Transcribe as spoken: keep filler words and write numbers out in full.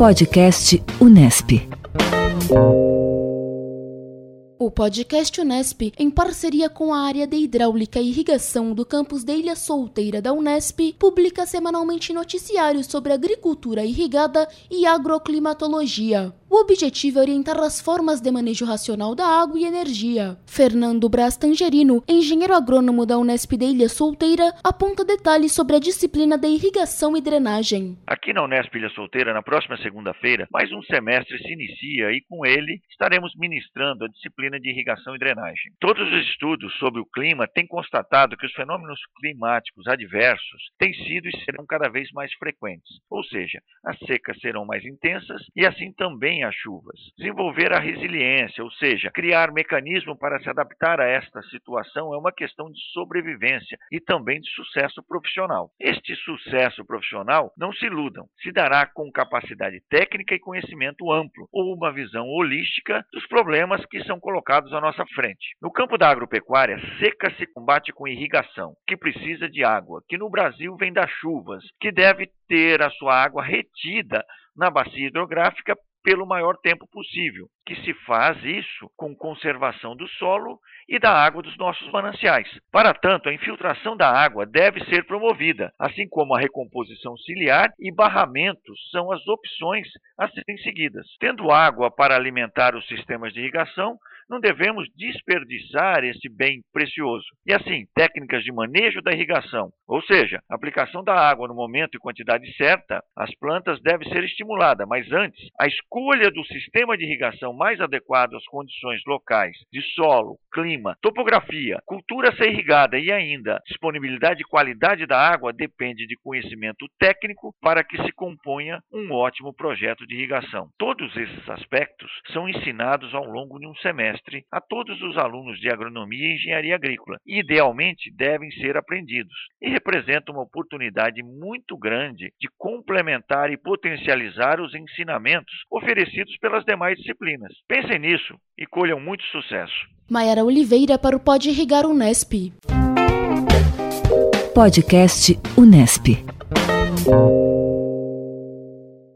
Podcast Unesp. O podcast Unesp, em parceria com a área de Hidráulica e Irrigação do campus de Ilha Solteira da Unesp, publica semanalmente noticiários sobre agricultura irrigada e agroclimatologia. O objetivo é orientar as formas de manejo racional da água e energia. Fernando Braz Tangerino, engenheiro agrônomo da Unesp de Ilha Solteira, aponta detalhes sobre a disciplina de irrigação e drenagem. Aqui na Unesp Ilha Solteira, na próxima segunda-feira, mais um semestre se inicia e com ele estaremos ministrando a disciplina de irrigação e drenagem. Todos os estudos sobre o clima têm constatado que os fenômenos climáticos adversos têm sido e serão cada vez mais frequentes, ou seja, as secas serão mais intensas e assim também as chuvas. Desenvolver a resiliência, ou seja, criar mecanismo para se adaptar a esta situação é uma questão de sobrevivência e também de sucesso profissional. Este sucesso profissional, não se iludam, se dará com capacidade técnica e conhecimento amplo ou uma visão holística dos problemas que são colocados à nossa frente. No campo da agropecuária, seca se combate com irrigação, que precisa de água, que no Brasil vem das chuvas, que deve ter a sua água retida na bacia hidrográfica pelo maior tempo possível, que se faz isso com conservação do solo e da água dos nossos mananciais. Para tanto, a infiltração da água deve ser promovida, assim como a recomposição ciliar e barramentos são as opções a serem seguidas. Tendo água para alimentar os sistemas de irrigação, não devemos desperdiçar esse bem precioso. E assim, técnicas de manejo da irrigação, ou seja, aplicação da água no momento e quantidade certa, as plantas devem ser estimuladas, mas antes, a escolha do sistema de irrigação mais adequado às condições locais de solo, clima, topografia, cultura a ser irrigada e ainda disponibilidade e qualidade da água depende de conhecimento técnico para que se componha um ótimo projeto de irrigação. Todos esses aspectos são ensinados ao longo de um semestre a todos os alunos de agronomia e engenharia agrícola e, idealmente, devem ser aprendidos e representam uma oportunidade muito grande de complementar e potencializar os ensinamentos oferecidos pelas demais disciplinas. Pensem nisso e colham muito sucesso. Maiara Oliveira para o Pode Irrigar Unesp. Podcast Unesp.